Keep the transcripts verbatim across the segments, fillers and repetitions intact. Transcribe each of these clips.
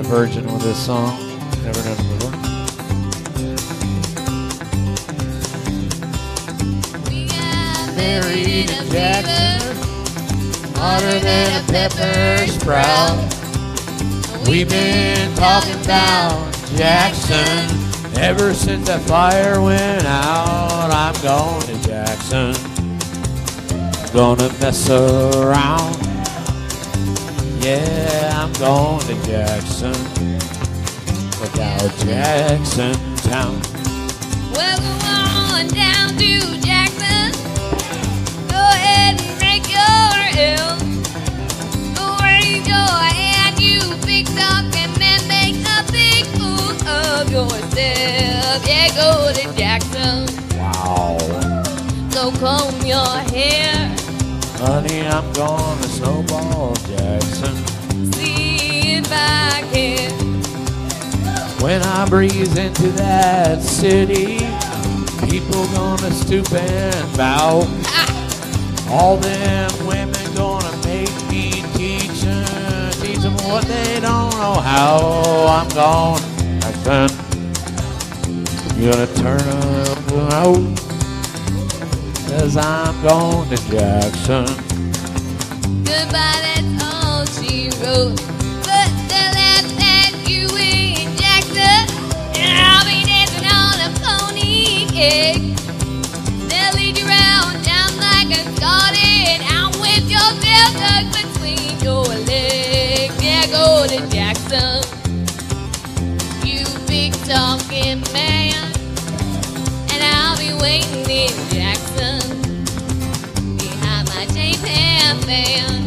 virgin with this song. Never done it before. We got married in Jackson, hotter than a pepper sprout. We've been talking about Jackson ever since that fire went out. I'm going to Jackson, gonna mess around. Yeah, I'm going to Jackson. Look out, Jackson Town. Well, go on down to Jackson. Go ahead and break your L. Go raise your hand, you big dog, and then make a big fool of yourself. Yeah, go to Jackson. Wow. Go comb your hair. Honey, I'm going to Snowball Jackson. See if I can. When I breeze into that city, people gonna stoop and bow. All them women gonna make me teach them, teach them what they don't know how. I'm going Jackson. You're gonna turn up out, cause I'm going to Jackson. Goodbye, that's all she wrote. But the last that you in Jackson, and I'll be dancing on a pony cake. They'll lead you round down like a garden, out with your tail tucked between your legs. Yeah, go to Jackson, you big talking man, and I'll be waiting in Jackson behind my J-Pan fan.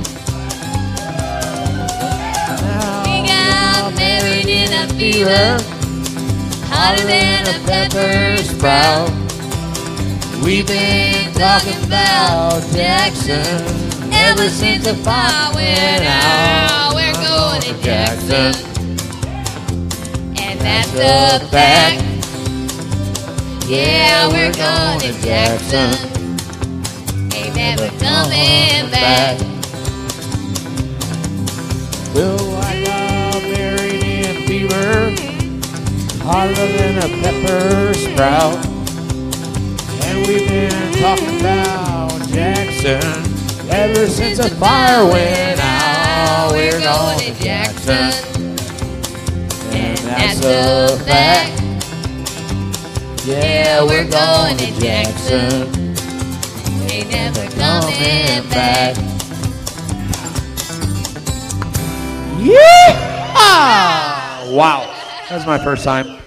We got married in a fever, hotter than a pepper sprout. We've been talking about Jackson ever since the fire went out. We're going to Jackson, and that's a a fact. fact. Yeah, we're going to Jackson, ain't never coming back. Well, I got married in fever, hotter than a pepper sprout. And we've been talking about Jackson ever since the fire went out. We're going to Jackson, and that's a fact. Yeah, we're going to Jackson, Ain't never coming back. Yeah! Wow, that was my first time.